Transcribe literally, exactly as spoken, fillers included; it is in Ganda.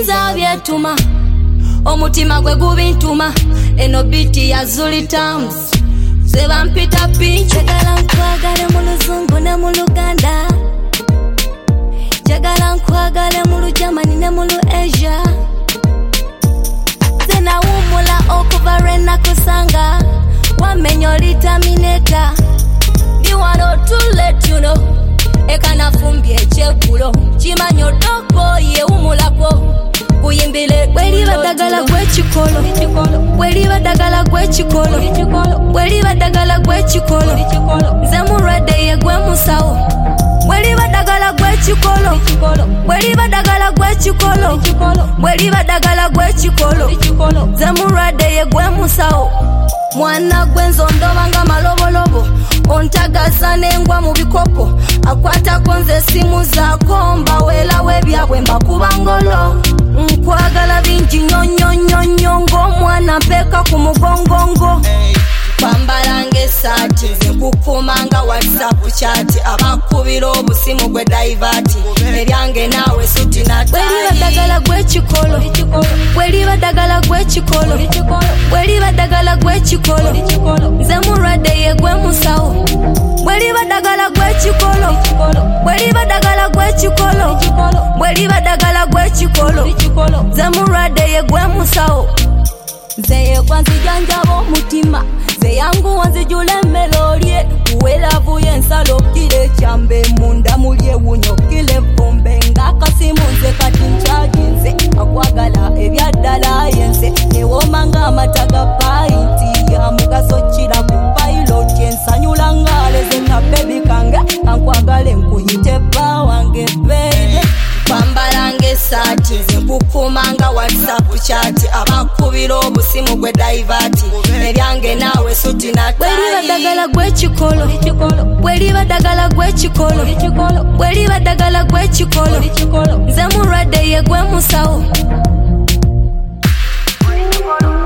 ebiyinza byetuma omutima gwe gubintuma eno biti ya Zuli Tams seba mpita pinch jagala nkwagale mu luzungu ne mu Luganda jagala nkwagale mu Germany ne mu Asia zena umula okuva rena kusanga wamenyo litamineta you want to let you know ekana fumbye chekulo chimanyo doko ye umulako kuyimbile weli badagala gwechikolo weli badagala gwechikolo weli badagala gwechikolo nze murade ye gwe musawo weli badagala gwechikolo weli badagala gwechikolo weli badagala gwechikolo nze murade ye gwe musawo mwana gwenzondo banga malobolobo ontagaza nengwa mu bikopo akwata konze simu zako mbawela webyabwe mbakubangolo nkwagala bingi nyonyonyonyo mwana mpeka ku mugongongo kwambalange sati nkukumanga WhatsApp chat abakubira obusimu gwe divert ebyange nawe suti na weli badagala gwechikolo weli badagala gwechikolo weli badagala gwechikolo nze murade ye gwe musawo weli badagala gwechikolo weli badagala gwechikolo weli badagala gwechikolo nze murade ye gwe musawo zeye kwanzijanjabo mutima zeyangu wanzijule melodie uwelavu yensalo kile chambe munda mulie wunyo kile pombe ngakasimu nze kati nchaginze akwagala ebyadala yense ewomanga amataga painti ya mugaso chira ku pilot yensanyula ngale zeka baby kange ankwagale nkuyite pa wange baby kwambalange sati nkukumanga WhatsApp chat abakubira obusimu gwe divert ebyange nawe suti na weli badagala gwechikolo weli badagala gwechikolo weli badagala gwechikolo nze murade ye gwe musawo